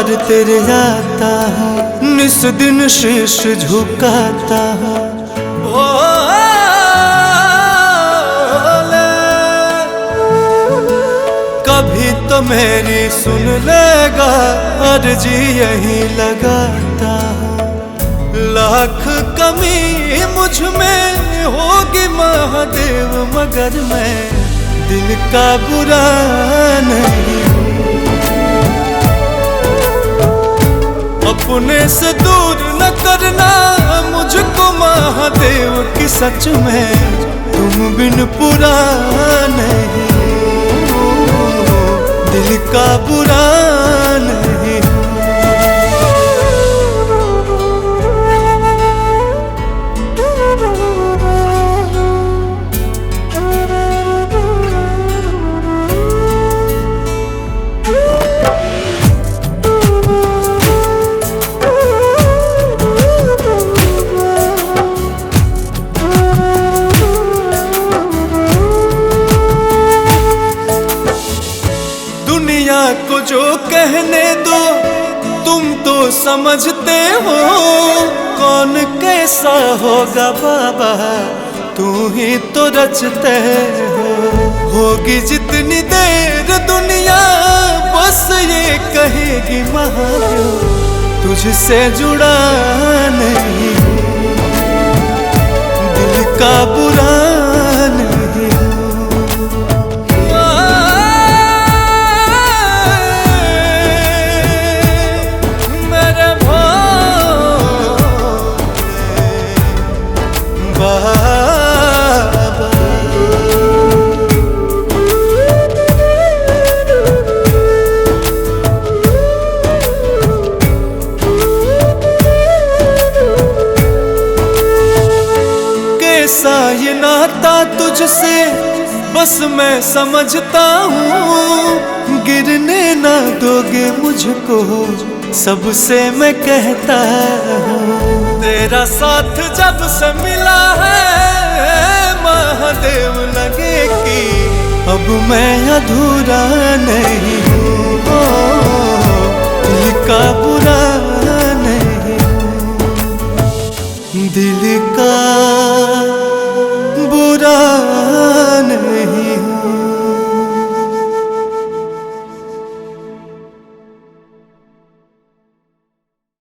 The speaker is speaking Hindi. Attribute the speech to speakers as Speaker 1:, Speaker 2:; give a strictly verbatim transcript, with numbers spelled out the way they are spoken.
Speaker 1: बार तेरे आता हूँ, निस दिन शीश झुकाता हूँ। कभी तो मेरी सुन लेगा, अर्जी यही लगाता हूँ। लाख कमी मुझ में होगी महादेव, मगर मैं दिल का बुरा नहीं हूँ। अपने से दूर न करना मुझको महादेव की, सच में तुम बिन पूरा नहीं हूँ, दिल का बुरा नहीं हूँ। दुनिया को जो कहने दो, तुम तो समझते हो। कौन कैसा होगा बाबा, तू ही तो रचते हो। होगी जितनी देर दुनिया, बस ये कहेगी महादेव, तुझसे जुड़ा नहीं हूँ, दिल का बुरा नहीं हूँ। कैसा ये नाता तुझसे बस मैं समझता हूँ। गिरने ना दोगे मुझको, सबसे मैं कहता हूँ। तेरा साथ जब से मिला है महादेव, लगे कि अब मैं अधूरा नहीं हूँ, दिल का बुरा नहीं हूँ, दिल का